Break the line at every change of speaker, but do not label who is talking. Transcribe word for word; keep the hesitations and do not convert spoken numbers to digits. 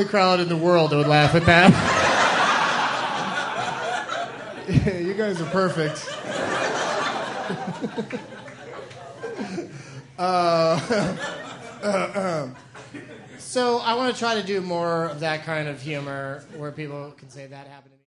only crowd in the world that would laugh at that. Yeah, you guys are perfect. uh, uh, uh, so I want to try to do more of that kind of humor where people can say that happened to me.